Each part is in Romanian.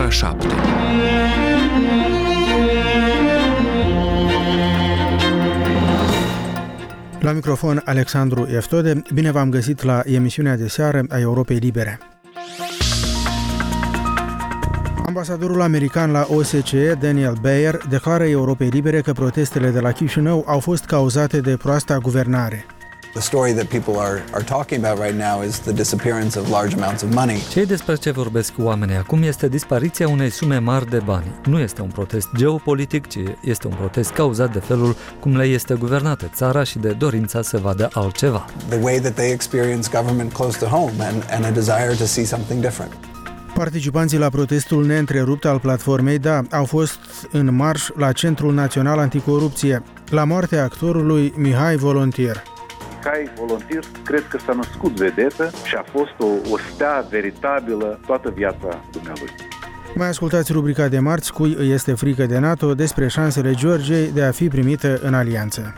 ora 7. La microfon Alexandru Eftode, bine v-am găsit la emisiunea de seară a Europei Libere. Ambasadorul american la OSCE, Daniel Bayer, declară Europei Libere că protestele de la Chișinău au fost cauzate de proasta guvernare. The story that people are talking about right now is the disappearance of large amounts of money. Cei despre ce vorbesc oamenii acum este dispariția unei sume mari de bani. Nu este un protest geopolitic, ci este un protest cauzat de felul cum le este guvernată țara și de dorința să vadă altceva. The way that they experience government close to home and a desire to see something different. Participanții la protestul neîntrerupt al platformei DA au fost în marș la Centrul Național Anticorupție, la moartea actorului Mihai Volontier. Mihai Volontier, cred că s-a născut vedetă și a fost o stea veritabilă toată viața dumnealui. Mai ascultați rubrica de marți, cui îi este frică de NATO, despre șansele Georgiei de a fi primită în alianță.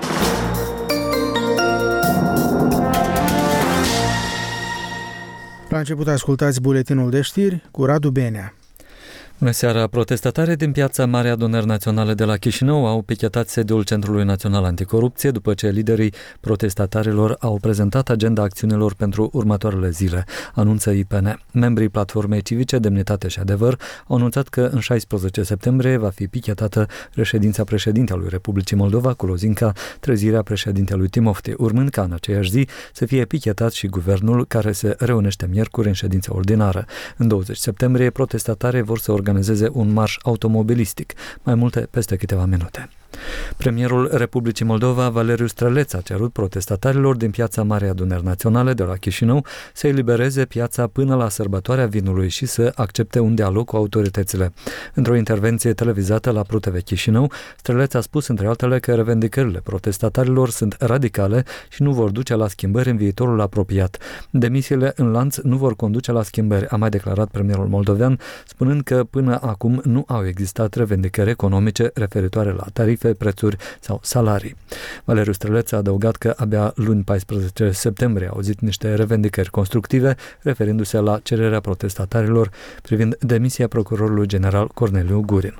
La început ascultați buletinul de știri cu Radu Benea. Bună seara! Protestatarii din piața Marea Adunări Naționale de la Chișinău au pichetat sediul Centrului Național Anticorupție după ce liderii protestatarilor au prezentat agenda acțiunilor pentru următoarele zile, anunță IPN. Membrii platformei civice Demnitate și Adevăr au anunțat că în 16 septembrie va fi pichetată reședința președintelui Republicii Moldova cu lozinca trezirea președintelui Timofti, urmând ca în aceeași zi să fie pichetat și guvernul care se reunește miercuri în ședință ordinară. În 20 septembrie, protestatarii vor să organizeze un marș automobilistic. Mai multe peste câteva minute. Premierul Republicii Moldova, Valeriu Străleț, a cerut protestatarilor din piața Marei Adunări Naționale de la Chișinău să elibereze piața până la sărbătoarea vinului și să accepte un dialog cu autoritățile. Într-o intervenție televizată la ProTV Chișinău, Străleț a spus între altele că revendicările protestatarilor sunt radicale și nu vor duce la schimbări în viitorul apropiat. Demisiile în lanț nu vor conduce la schimbări, a mai declarat premierul moldovean, spunând că până acum nu au existat revendicări economice referitoare la tarife, prețuri sau salarii. Valeriu Străleț a adăugat că abia luni 14 septembrie au auzit niște revendicări constructive, referindu-se la cererea protestatarilor privind demisia procurorului general Corneliu Gurin.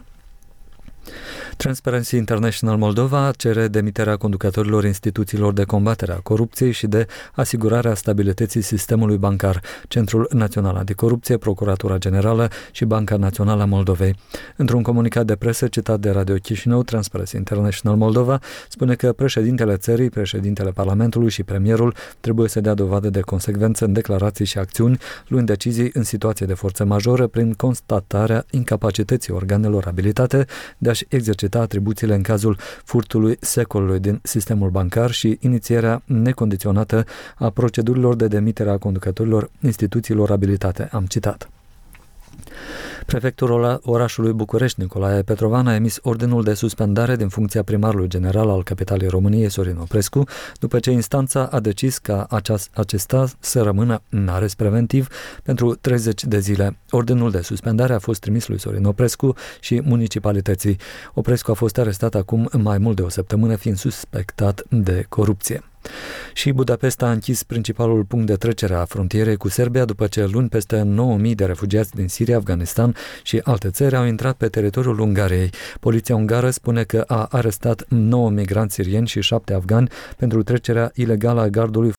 Transparency International Moldova cere demiterea conducătorilor instituțiilor de combatere a corupției și de asigurarea stabilității sistemului bancar, Centrul Național Anticorupție, Procuratura Generală și Banca Națională a Moldovei. Într-un comunicat de presă citat de Radio Chișinău, Transparency International Moldova spune că președintele țării, președintele Parlamentului și premierul trebuie să dea dovadă de consecvență în declarații și acțiuni, luând decizii în situație de forță majoră prin constatarea incapacității organelor abilitate de a-și exercita atribuțiile în cazul furtului secolului din sistemul bancar și inițierea necondiționată a procedurilor de demitere a conducătorilor instituțiilor abilitate. Am citat. Prefectul orașului București, Nicolae Petrovan, a emis ordinul de suspendare din funcția primarului general al capitalei României, Sorin Oprescu, după ce instanța a decis ca acesta să rămână în arest preventiv pentru 30 de zile. Ordinul de suspendare a fost trimis lui Sorin Oprescu și municipalității. Oprescu a fost arestat acum mai mult de o săptămână, fiind suspectat de corupție. Și Budapesta a închis principalul punct de trecere a frontierei cu Serbia după ce luni peste 9.000 de refugiați din Siria, Afganistan și alte țări au intrat pe teritoriul Ungariei. Poliția ungară spune că a arestat 9 migranți sirieni și 7 afgani pentru trecerea ilegală a gardului